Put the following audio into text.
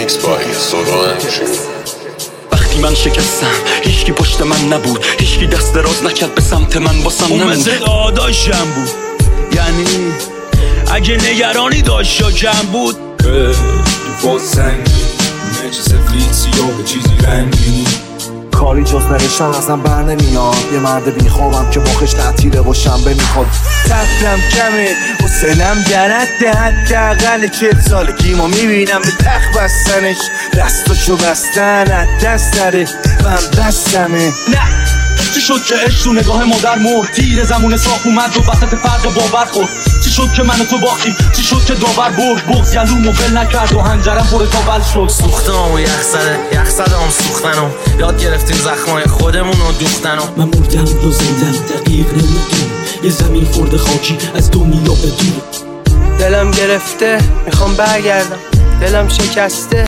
Remix by Solange. وقتی من شکستم هیچکی پشت من نبود، هیچکی دست دراز نکرد به سمت من، واسم نموند. اون مثل داداشم بود، یعنی اگه نگرانی داشت یا کم بود. تو سنگی همه چی سفید سیاه به چیزی رنگینی، کاری جز نوشتن ازم بر نمیاد. یه مرد بیخوابم که مخش تعطیله و شنبه میخواد. تفتم کمه و سلم درده، حداقل 40 سالگیمو میبینم به تخت بستنش، دستاشو بستن از دست داره من بستمه. نه چی شد که عشق تو نگاه مادر مرد، تیر زمون صاف اومد و وسط فرق باور خورد. چی شد که من و تو باختیم، چی شد که داور برد، بغض گلومو ول نکرد و هنجرم پر کابل شد. سوختم و یخزدم سوختنم، یاد گرفتیم زخمای خودمون رو دوختنم. من مردم یا زندم دقیق نمیدونم، یه زمین خورده خاکی از دنیا بدون. دلم گرفته میخوام برگردم، دلم شکسته